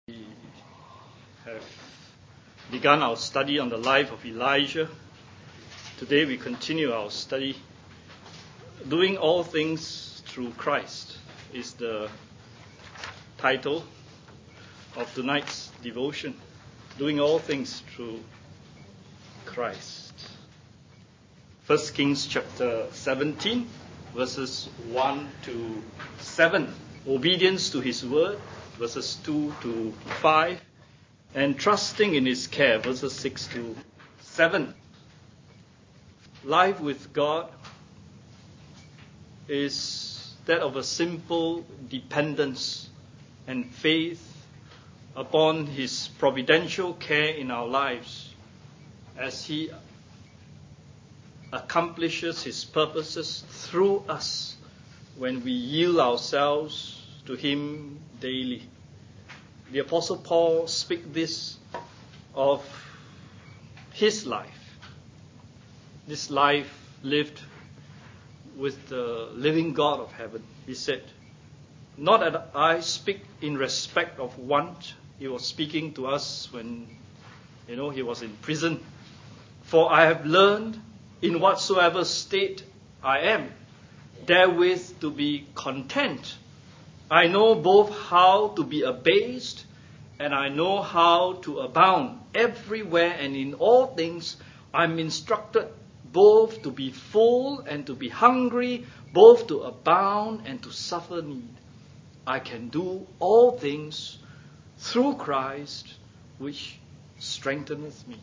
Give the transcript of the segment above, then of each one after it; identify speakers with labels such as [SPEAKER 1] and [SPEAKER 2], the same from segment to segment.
[SPEAKER 1] We have begun our study on the life of Elijah. Today we continue our study. Doing all things through Christ is the title of tonight's devotion. Doing all things through Christ. 1 Kings chapter 17, verses 1 to 7. Obedience to his word, verses 2 to 5. And trusting in his care, verses 6 to 7. Life with God is that of a simple dependence and faith upon his providential care in our lives as he accomplishes his purposes through us when we yield ourselves to him daily. The Apostle Paul speaks this of his life. This life lived with the living God of heaven. He said, "Not that I speak in respect of want." He was speaking to us when, he was in prison. "For I have learned in whatsoever state I am, therewith to be content. I know both how to be abased, and I know how to abound. Everywhere and in all things I am instructed both to be full and to be hungry, both to abound and to suffer need. I can do all things through Christ, which strengtheneth me."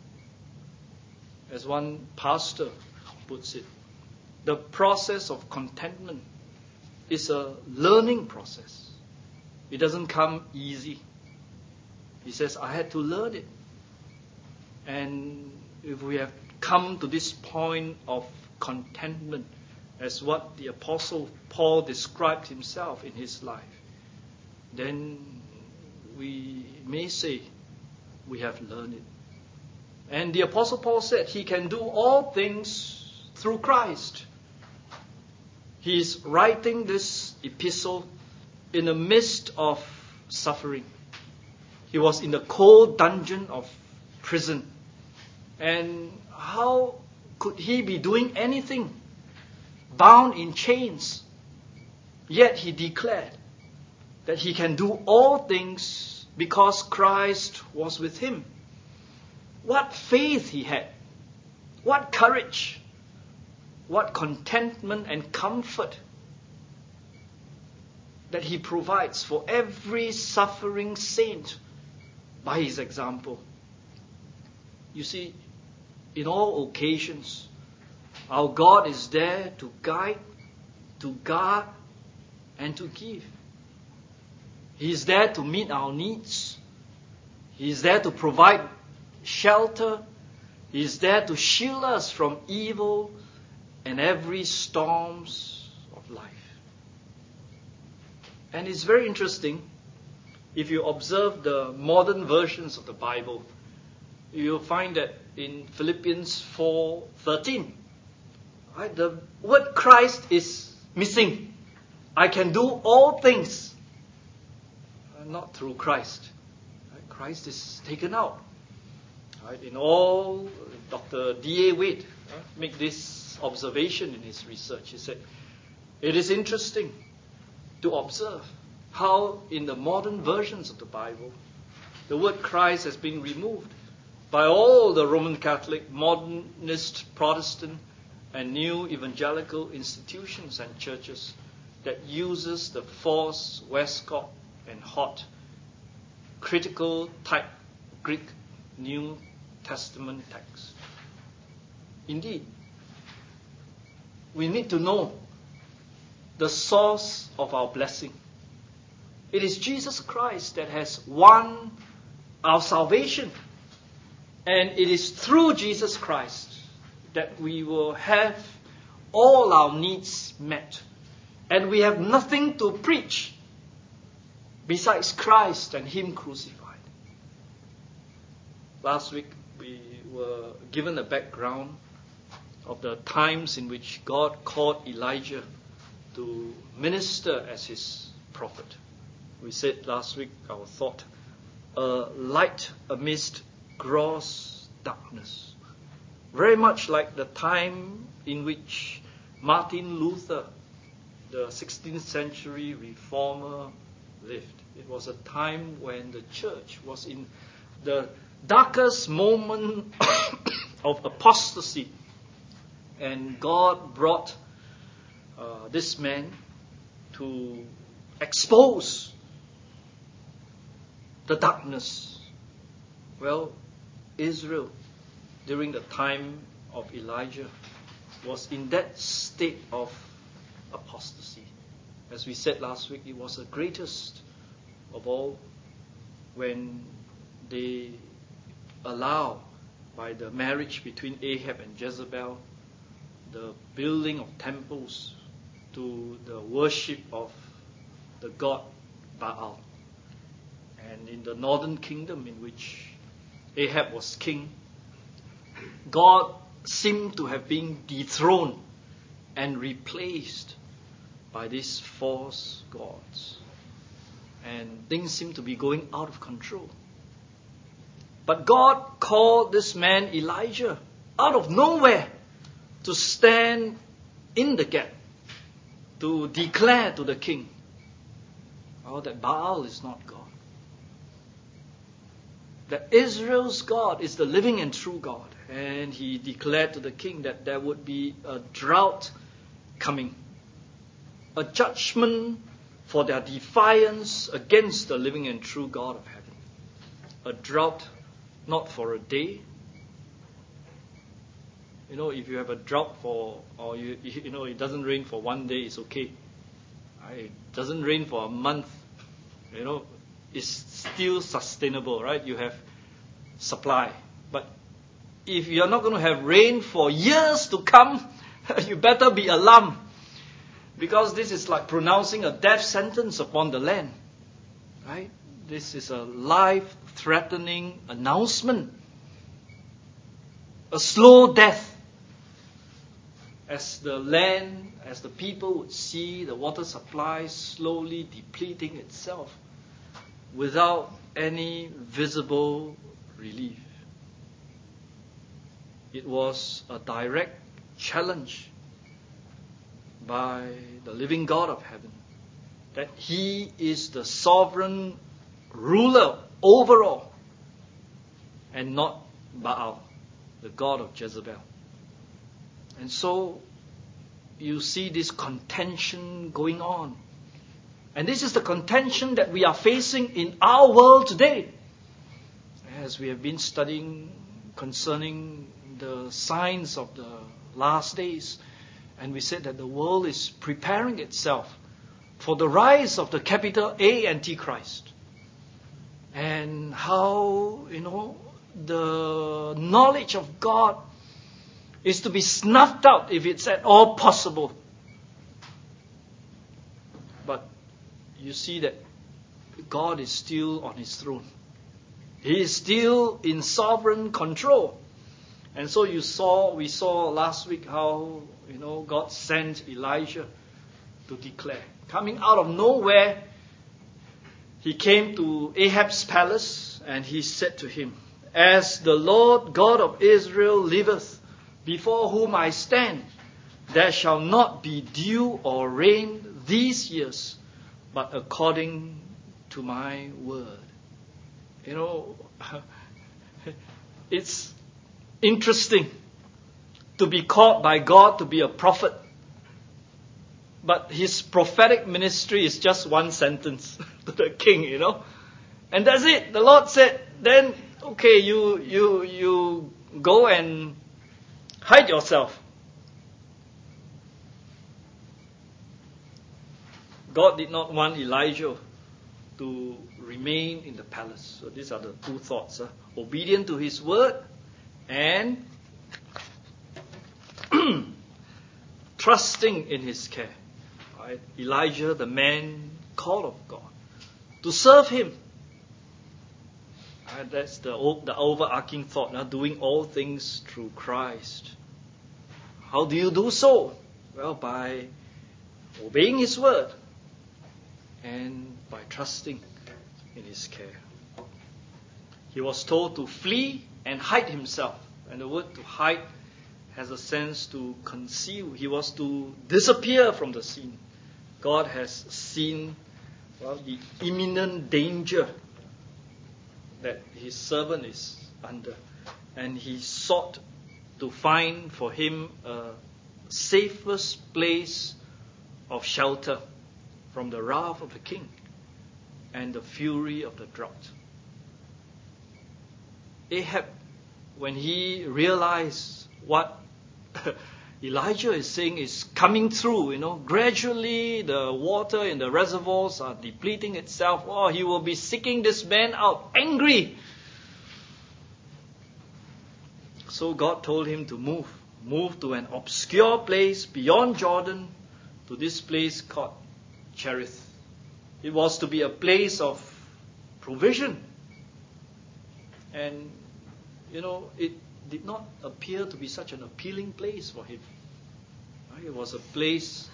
[SPEAKER 1] As one pastor puts it, the process of contentment is a learning process. It doesn't come easy. He says, I had to learn it. And if we have come to this point of contentment, as what the Apostle Paul described himself in his life, then we may say we have learned it. And the Apostle Paul said he can do all things through Christ. He is writing this epistle in the midst of suffering. He was in the cold dungeon of prison. And how could he be doing anything? Bound in chains. Yet he declared that he can do all things because Christ was with him. What faith he had. What courage. What contentment and comfort that he provides for every suffering saint by his example. You see, in all occasions, our God is there to guide, to guard, and to give. He is there to meet our needs. He is there to provide shelter. He is there to shield us from evil and every storms of life. And it's very interesting, if you observe the modern versions of the Bible, you'll find that in Philippians 4:13, right, the word Christ is missing. I can do all things, not through Christ. Right? Christ is taken out. Right? In all, Dr. D.A. Wade make this observation in his research. He said, it is interesting to observe how in the modern versions of the Bible, the word Christ has been removed by all the Roman Catholic, modernist, Protestant, and new evangelical institutions and churches that uses the Force, Westcott, and Hott critical type Greek New Testament text. Indeed, we need to know the source of our blessing. It is Jesus Christ that has won our salvation. And it is through Jesus Christ that we will have all our needs met. And we have nothing to preach besides Christ and Him crucified. Last week we were given a background of the times in which God called Elijah to minister as his prophet. We said last week, our thought a light amidst gross darkness. Very much like the time in which Martin Luther, the 16th century reformer, lived. It was a time when the church was in the darkest moment of apostasy. And God brought this man to expose the darkness. Well, Israel, during the time of Elijah, was in that state of apostasy. As we said last week, it was the greatest of all when they allow, by the marriage between Ahab and Jezebel, the building of temples to the worship of the god Baal. And in the northern kingdom in which Ahab was king, God seemed to have been dethroned and replaced by these false gods. And things seem to be going out of control. But God called this man Elijah out of nowhere to stand in the gap, to declare to the king that Baal is not God. That Israel's God is the living and true God. And he declared to the king that there would be a drought coming, a judgment for their defiance against the living and true God of heaven. A drought not for a day. You know, if you have a drought it doesn't rain for one day, it's okay. It doesn't rain for a month, it's still sustainable, right? You have supply. But if you're not going to have rain for years to come, you better be alarmed. Because this is like pronouncing a death sentence upon the land. Right? This is a life-threatening announcement. A slow death. As the land, as the people would see the water supply slowly depleting itself without any visible relief. It was a direct challenge by the living God of heaven that He is the sovereign ruler over all and not Baal, the god of Jezebel. And so you see this contention going on. And this is the contention that we are facing in our world today. As we have been studying concerning the signs of the last days, and we said that the world is preparing itself for the rise of the capital A Antichrist. And how, the knowledge of God is to be snuffed out if it's at all possible. But you see that God is still on His throne. He is still in sovereign control. And so we saw last week how, God sent Elijah to declare. Coming out of nowhere, he came to Ahab's palace and he said to him, "As the Lord God of Israel liveth, before whom I stand, there shall not be dew or rain these years, but according to my word." It's interesting to be called by God to be a prophet. But his prophetic ministry is just one sentence to the king, And that's it. The Lord said, then, okay, you go and hide yourself. God did not want Elijah to remain in the palace. So these are the two thoughts. Obedient to his word and trusting in his care. Right? Elijah, the man called of God, to serve him. That's the overarching thought. Doing all things through Christ. How do you do so? Well, by obeying his word and by trusting in his care. He was told to flee and hide himself. And the word to hide has a sense to conceal. He was to disappear from the scene. God has seen the imminent danger that his servant is under. And he sought to find for him a safest place of shelter from the wrath of the king and the fury of the drought. Ahab, when he realized what Elijah is saying is coming through, gradually the water in the reservoirs are depleting itself. Oh, he will be seeking this man out, angry. So God told him to move to an obscure place beyond Jordan, to this place called Cherith. It was to be a place of provision. And, it did not appear to be such an appealing place for him. It was a place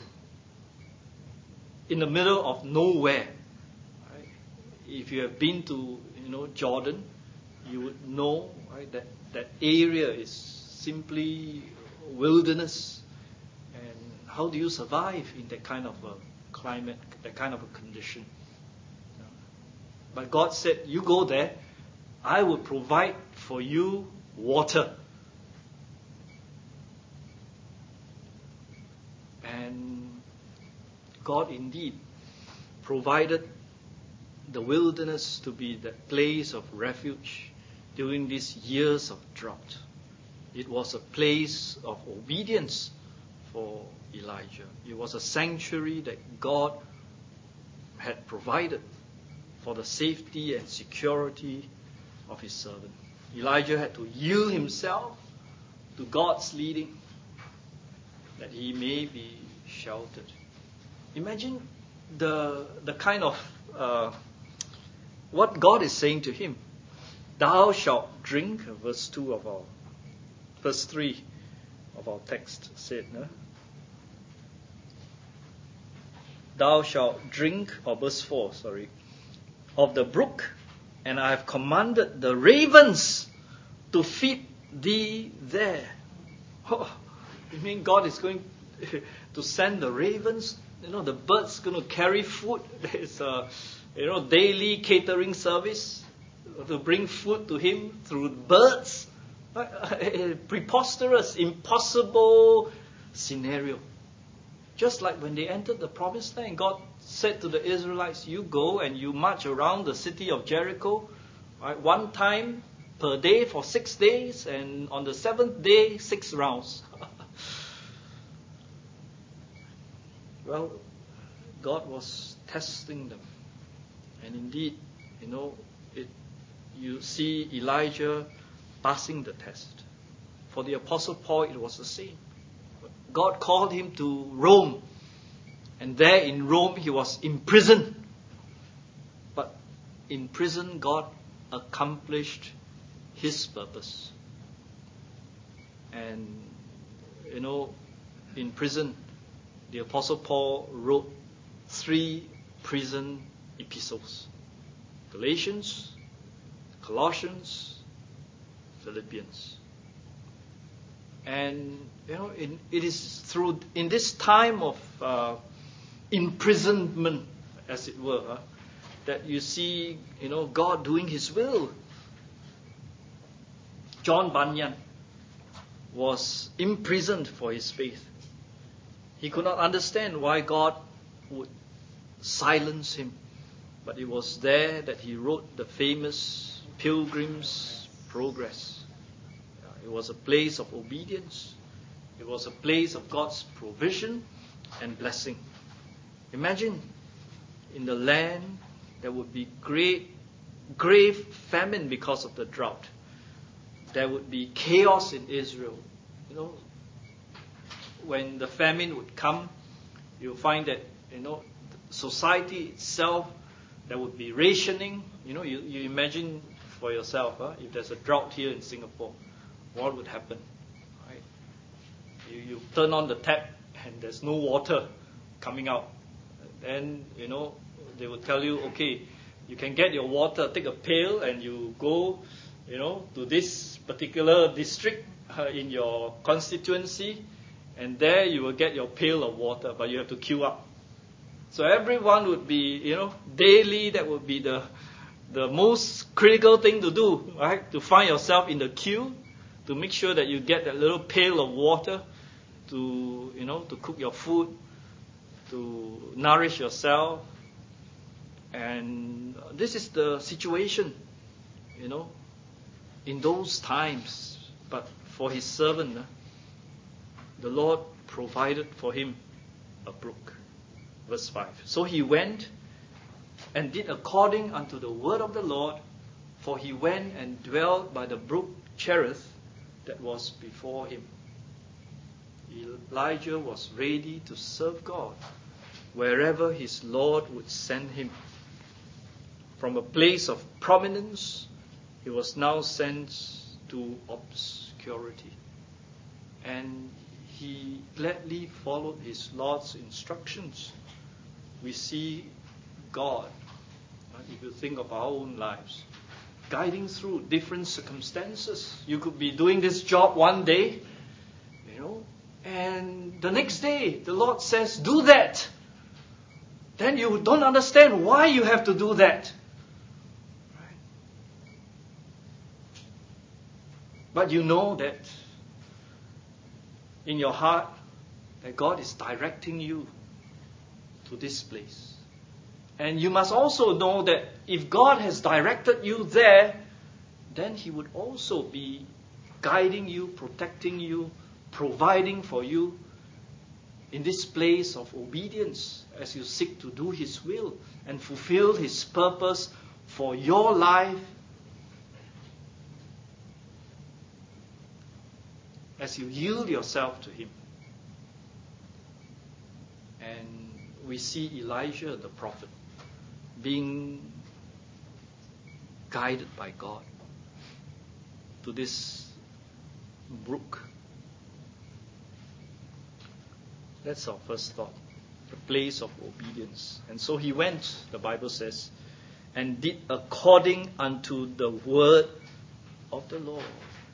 [SPEAKER 1] in the middle of nowhere. If you have been to, Jordan, you would know that area is simply wilderness. And how do you survive in that kind of a climate, that kind of a condition? But God said, you go there, I will provide for you water. And God indeed provided the wilderness to be that place of refuge during these years of drought. It was a place of obedience for Elijah. It was a sanctuary that God had provided for the safety and security of his servant. Elijah had to yield himself to God's leading that he may be sheltered. Imagine the kind of what God is saying to him. Thou shalt drink, verse 3 of our text said, thou shalt drink, or verse 4, of the brook, and I have commanded the ravens to feed thee there. Oh, you mean God is going to send the ravens? The birds going to carry food. There's a daily catering service to bring food to him through birds. Preposterous, impossible scenario. Just like when they entered the promised land, God said to the Israelites, you go and you march around the city of Jericho, one time per day for 6 days, and on the 7th day, 6 rounds. Well, God was testing them. And indeed, you see Elijah passing the test. For the Apostle Paul, it was the same. God called him to Rome. And there in Rome, he was imprisoned. But in prison, God accomplished his purpose. And, in prison, the Apostle Paul wrote 3 prison epistles. Galatians, Colossians, Philippians. And, it is in this time of imprisonment, as it were, that you see, God doing his will. John Bunyan was imprisoned for his faith. He could not understand why God would silence him. But it was there that he wrote the famous Pilgrim's Progress. It was a place of obedience. It was a place of God's provision and blessing. Imagine in the land there would be grave famine because of the drought. There would be chaos in Israel. When the famine would come, you'll find that, society itself, there would be rationing. You imagine for yourself, if there's a drought here in Singapore, what would happen? Right? You turn on the tap and there's no water coming out. Then, they will tell you, okay, You can get your water, take a pail, and you go, to this particular district in your constituency, and there you will get your pail of water, but you have to queue up. So everyone would be, daily, that would be the most critical thing to do, right? To find yourself in the queue, to make sure that you get that little pail of water to, to cook your food, to nourish yourself. And this is the situation, in those times. But for his servant, the Lord provided for him a brook. Verse 5. So he went and did according unto the word of the Lord, for he went and dwelt by the brook Cherith that was before him. Elijah was ready to serve God wherever his Lord would send him. From a place of prominence, he was now sent to obscurity. And he gladly followed his Lord's instructions. We see God, if you think of our own lives, guiding through different circumstances. You could be doing this job one day, and the next day the Lord says, do that. Then you don't understand why you have to do that. Right? But you know that in your heart that God is directing you to this place. And you must also know that if God has directed you there, then He would also be guiding you, protecting you, providing for you in this place of obedience as you seek to do His will and fulfill His purpose for your life, as you yield yourself to Him. And we see Elijah the prophet being guided by God to this brook. That's our first thought, the place of obedience. And so he went, the Bible says, and did according unto the word of the Lord.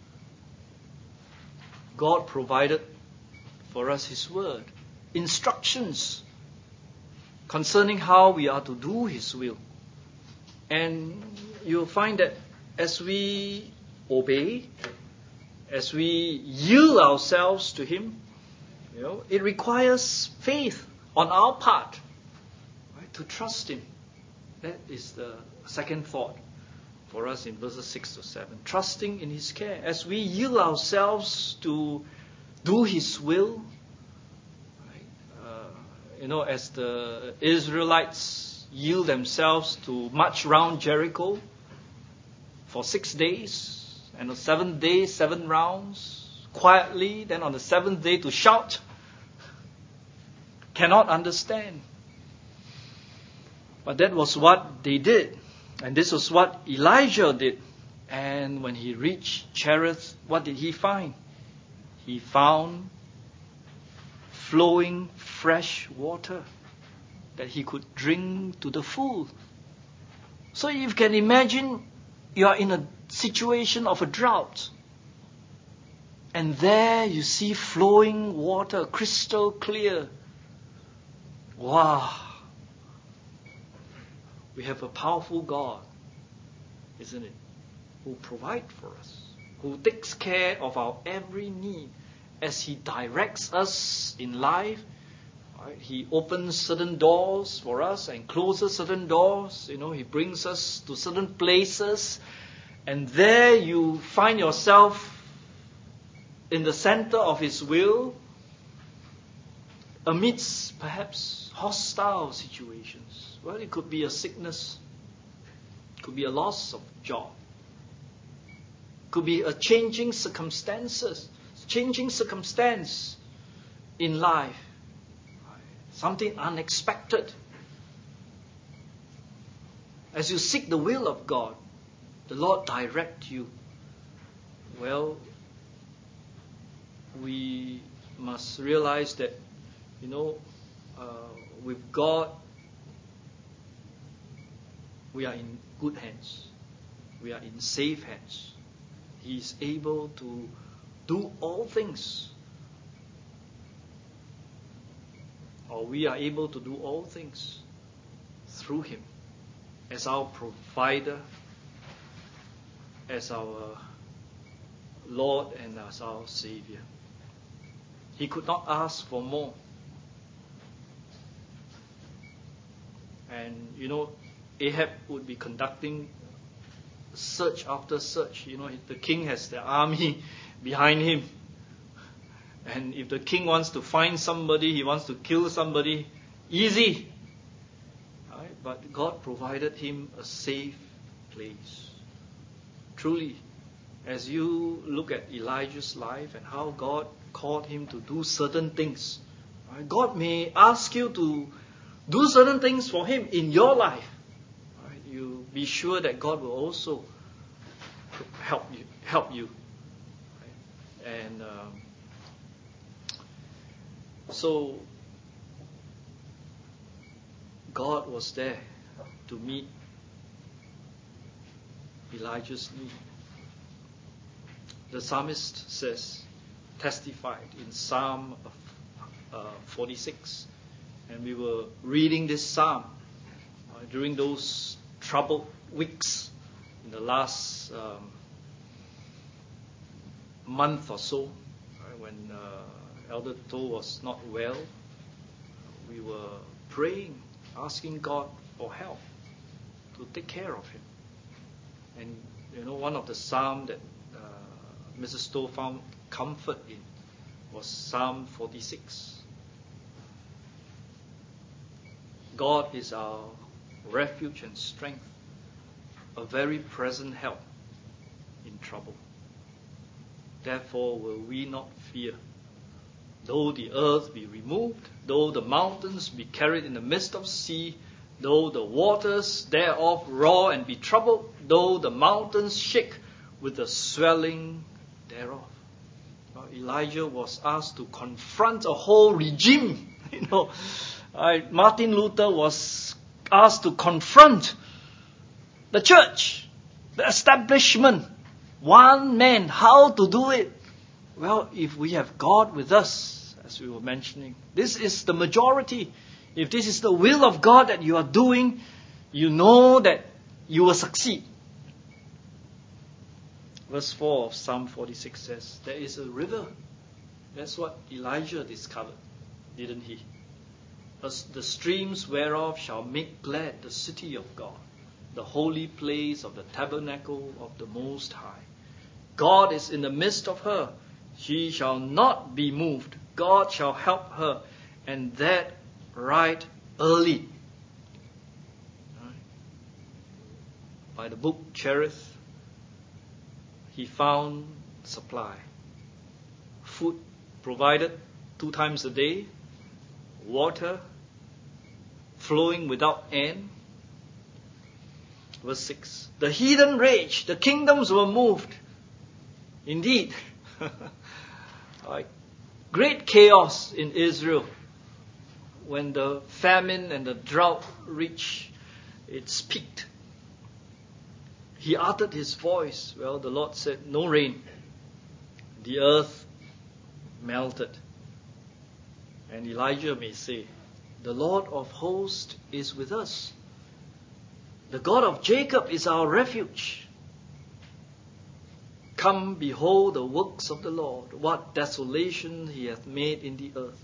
[SPEAKER 1] God provided for us His word, instructions concerning how we are to do His will. And you'll find that as we obey, as we yield ourselves to Him, it requires faith on our part, right, to trust Him. That is the second thought for us in verses 6 to 7. Trusting in His care. As we yield ourselves to do His will, right, as the Israelites yield themselves to march around Jericho for 6 days, and on the 7th day, 7 rounds, quietly, then on the 7th day to shout, cannot understand. But that was what they did. And this was what Elijah did. And when he reached Cherith, what did he find? He found flowing fresh water that he could drink to the full. So you can imagine you are in a situation of a drought. And there you see flowing water, crystal clear. Wow. We have a powerful God, isn't it? Who provides for us, who takes care of our every need as He directs us in life. Right? He opens certain doors for us and closes certain doors. He brings us to certain places, and there you find yourself in the center of His will, amidst perhaps hostile situations. Well, it could be a sickness, it could be a loss of job, it could be a changing circumstance in life, something unexpected. As you seek the will of God, the Lord direct you. Well, we must realize that, with God, we are in good hands. We are in safe hands. He is able to do all things. Or we are able to do all things through Him as our provider, as our Lord and as our Savior. He could not ask for more. And Ahab would be conducting search after search. The king has the army behind him. And if the king wants to find somebody, he wants to kill somebody, easy. Right? But God provided him a safe place. Truly, as you look at Elijah's life and how God called him to do certain things, right? God may ask you to do certain things for Him in your life. Right? You be sure that God will also help you. Right? And so God was there to meet Elijah's need. The psalmist testified in Psalm 46. And we were reading this psalm during those troubled weeks in the last month or so, when Elder To was not well. We were praying, asking God for help to take care of him. And one of the psalms that Mrs. To found comfort in was Psalm 46. God is our refuge and strength, a very present help in trouble. Therefore will we not fear, though the earth be removed, though the mountains be carried in the midst of sea, though the waters thereof roar and be troubled, though the mountains shake with the swelling thereof. Elijah was asked to confront a whole regime. Martin Luther was asked to confront the church, the establishment, one man. How to do it? Well, if we have God with us, as we were mentioning, this is the majority. If this is the will of God that you are doing, you know that you will succeed. Verse 4 of Psalm 46 says, there is a river. That's what Elijah discovered, didn't he? The streams whereof shall make glad the city of God, the holy place of the tabernacle of the Most High. God is in the midst of her. She shall not be moved. God shall help her, and that right early. By the brook Cherith, he found supply. Food provided 2 times a day. Water flowing without end. Verse 6. The heathen raged, the kingdoms were moved. Indeed, great chaos in Israel when the famine and the drought reached its peak. He uttered his voice. Well, the Lord said, no rain. The earth melted. And Elijah may say, the Lord of hosts is with us. The God of Jacob is our refuge. Come, behold the works of the Lord, what desolation He hath made in the earth.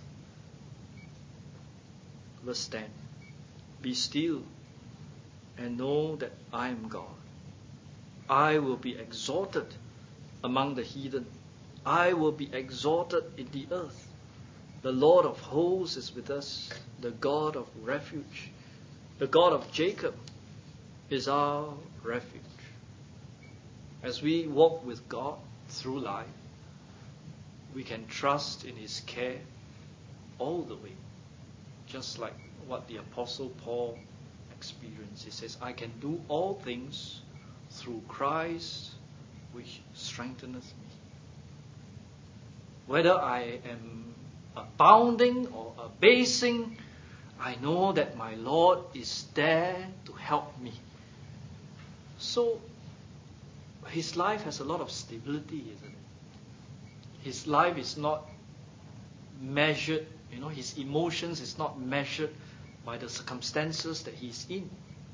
[SPEAKER 1] Verse 10. Be still and know that I am God. I will be exalted among the heathen. I will be exalted in the earth. The Lord of hosts is with us, the God of refuge. The God of Jacob is our refuge. As we walk with God through life, we can trust in His care all the way. Just like what the Apostle Paul experienced. He says, I can do all things through Christ which strengtheneth me. Whether I am abounding or abasing, I know that my Lord is there to help me. So his life has a lot of stability, isn't it? His life is not measured, his emotions is not measured by the circumstances that he's in.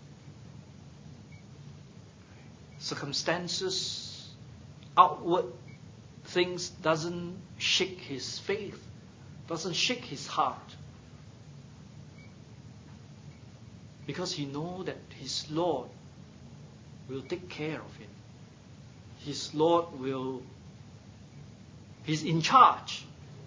[SPEAKER 1] Circumstances, outward things doesn't shake his faith, doesn't shake his heart. Because he knows that his Lord will take care of him. His Lord He's in charge.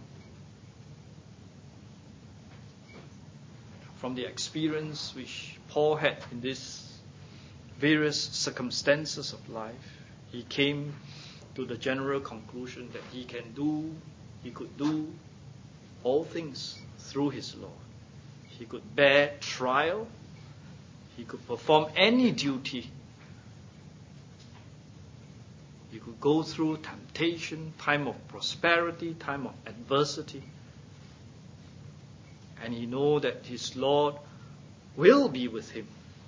[SPEAKER 1] From the experience which Paul had in these various circumstances of life, he came to the general conclusion that he could do all things through his Lord. He could bear trial. He could perform any duty. He could go through temptation, time of prosperity, time of adversity. And he knows that his Lord will be with him.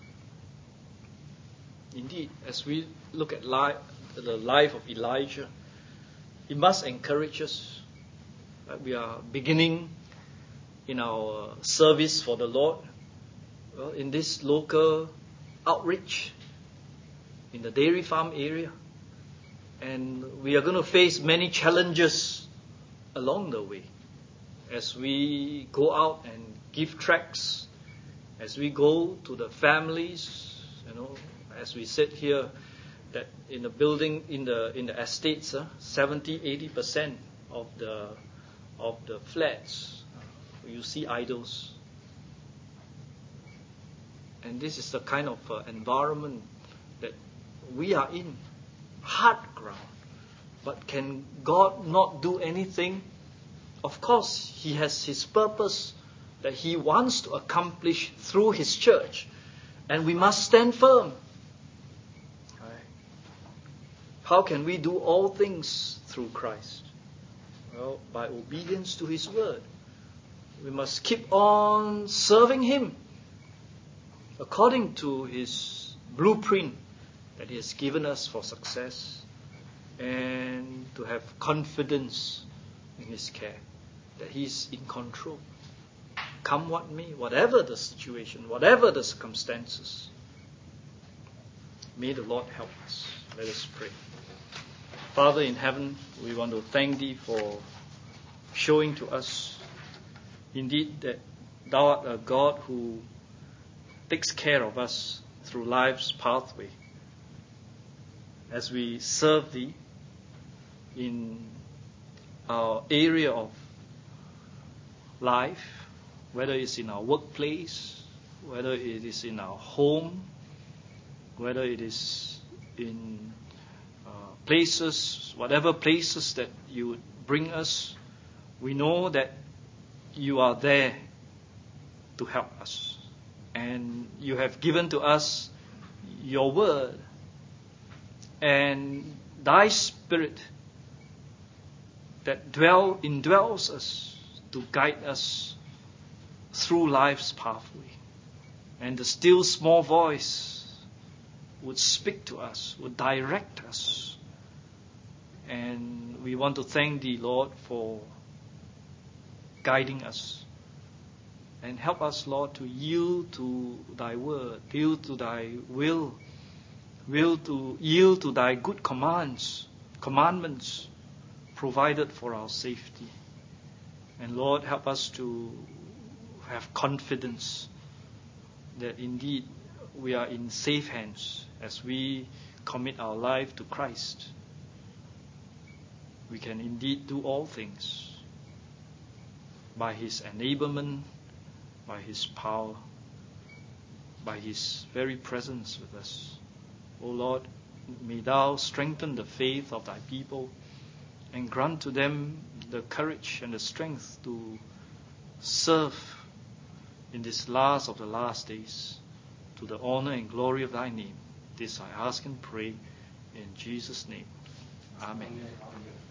[SPEAKER 1] Indeed, as we look at the life of Elijah, it must encourage us. We are beginning in our service for the Lord. Well, in this local outreach, in the dairy farm area. And we are going to face many challenges along the way. As we go out and give tracts, as we go to the families, as we sit here, that in the building, in the estates, 70-80% of the flats, you see idols. And this is the kind of environment that we are in, hard ground. But can God not do anything? Of course, He has His purpose that He wants to accomplish through His church. And we must stand firm. Right. How can we do all things through Christ? Well, by obedience to His word. We must keep on serving Him according to His blueprint that He has given us for success, and to have confidence in His care, that He's in control. Come what may, whatever the situation, whatever the circumstances, may the Lord help us. Let us pray. Father in heaven, we want to thank Thee for showing to us indeed that Thou art a God who takes care of us through life's pathway. As we serve Thee in our area of life, whether it's in our workplace, whether it is in our home, whether it is in places, whatever places that You would bring us, we know that You are there to help us. And You have given to us Your word and Thy Spirit that indwells us to guide us through life's pathway. And the still small voice would speak to us, would direct us. And we want to thank Thee, Lord, for guiding us. And help us, Lord, to yield to Thy word, yield to Thy will to yield to Thy good commandments provided for our safety. And Lord, help us to have confidence that indeed we are in safe hands as we commit our life to Christ. We can indeed do all things by His enablement, by His power, by His very presence with us. O Lord, may Thou strengthen the faith of Thy people and grant to them the courage and the strength to serve in this last of the last days to the honor and glory of Thy name. This I ask and pray in Jesus' name. Amen.